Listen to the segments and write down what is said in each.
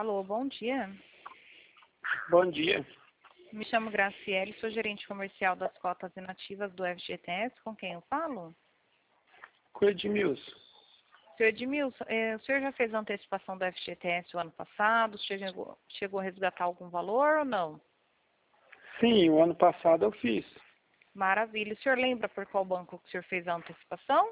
Alô, bom dia. Bom dia. Me chamo Graciele, sou gerente comercial das cotas inativas do FGTS. Com quem eu falo? Com Edmilson. Senhor Edmilson, o senhor já fez a antecipação do FGTS o ano passado? Chegou a resgatar algum valor ou não? Sim, o ano passado eu fiz. Maravilha. O senhor lembra por qual banco que o senhor fez a antecipação?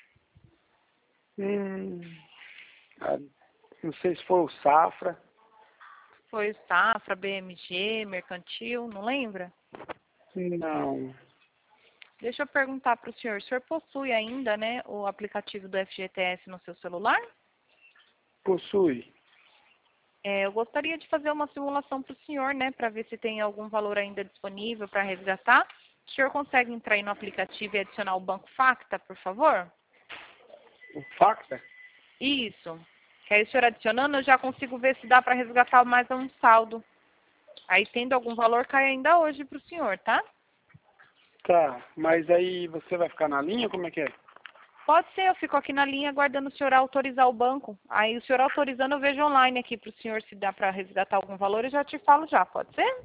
Ah, não sei se foi o Safra. Foi Safra, BMG, Mercantil, não lembra? Não. Deixa eu perguntar para o senhor possui ainda, né, o aplicativo do FGTS no seu celular? Possui. Eu gostaria de fazer uma simulação para o senhor, né, para ver se tem algum valor ainda disponível para resgatar. O senhor consegue entrar aí no aplicativo e adicionar o Banco Facta, por favor? O Facta? Isso. Que aí o senhor adicionando, eu já consigo ver se dá para resgatar mais um saldo. Aí, tendo algum valor, cai ainda hoje para o senhor, tá? Tá, mas aí você vai ficar na linha? Como é que é? Pode ser, eu fico aqui na linha aguardando o senhor autorizar o banco. Aí, o senhor autorizando, eu vejo online aqui para o senhor se dá para resgatar algum valor e já te falo já, pode ser?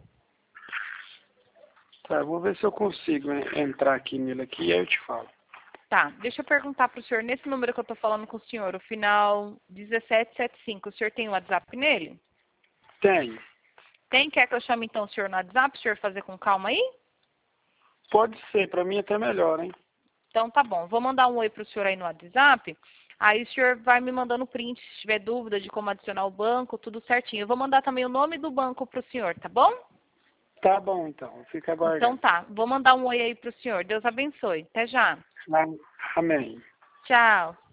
Tá, eu vou ver se eu consigo entrar aqui nele aqui e aí eu te falo. Tá, deixa eu perguntar para o senhor, nesse número que eu estou falando com o senhor, o final 1775, o senhor tem o WhatsApp nele? Tenho. Tem? Quer que eu chame então o senhor no WhatsApp, o senhor fazer com calma aí? Pode ser, pra mim até melhor, hein? Então tá bom, vou mandar um oi para o senhor aí no WhatsApp, aí o senhor vai me mandando print se tiver dúvida de como adicionar o banco, tudo certinho. Eu vou mandar também o nome do banco para o senhor, tá bom? Tá bom então, fica Então aguardando. tá, vou mandar um oi aí para o senhor. Deus abençoe. Até já. Amém. Tchau.